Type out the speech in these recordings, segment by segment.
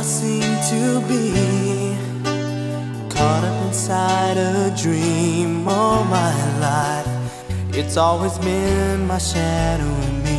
seem to be caught up inside a dream all my life. It's always been my shadow and me.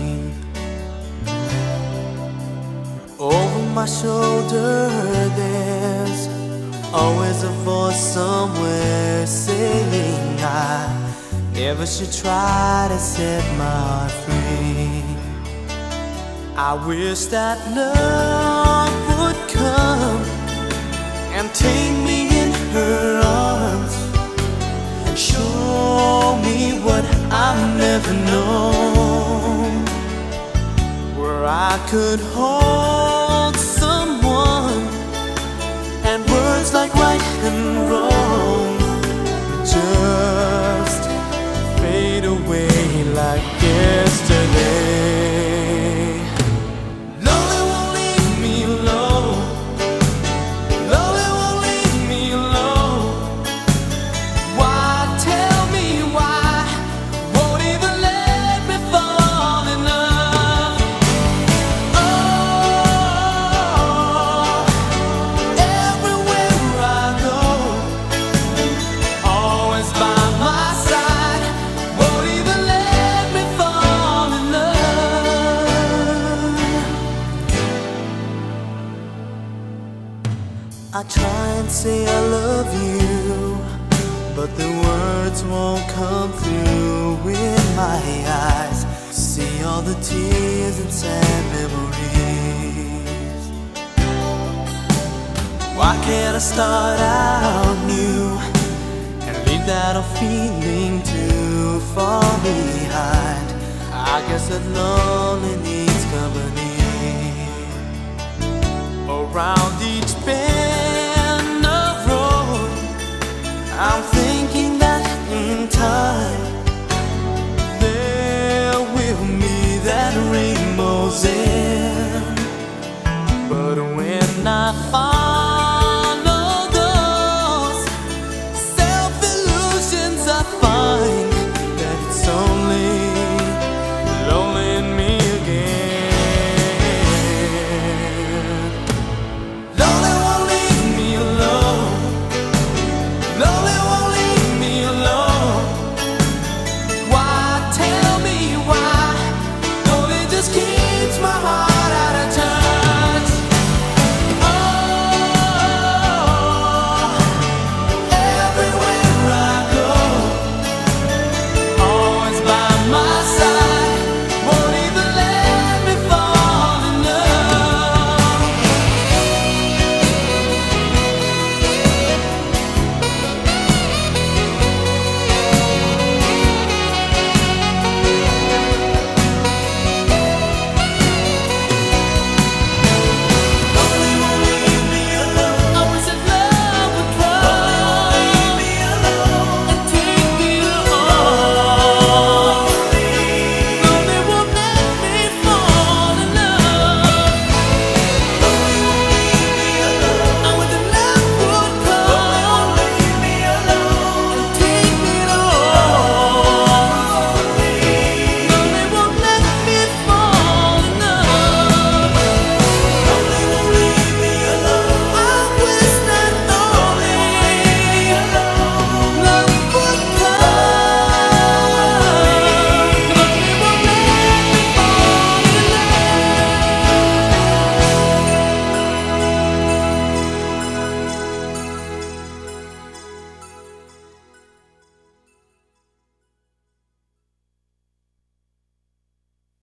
Over my shoulder there's always a voice somewhere saying I never should try to set my heart free. I wish that love would come and take me in her arms, show me what I've never known, where I could hold someone and words like right and wrong just fade away like yesterday. I try and say I love you, but the words won't come through in my eyes. See all the tears and sad memories. Why can't I start out new and leave that old feeling too far behind? I guess that loneliness